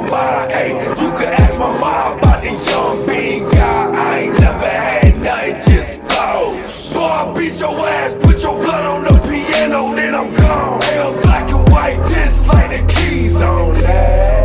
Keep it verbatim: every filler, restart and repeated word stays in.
mind. Hey, you could ask my mom about the young bean guy. I ain't never had nothing, just close. Boy, I beat your ass, put your blood on the piano, then I'm gone. Hell, black and white, just like the keys on that.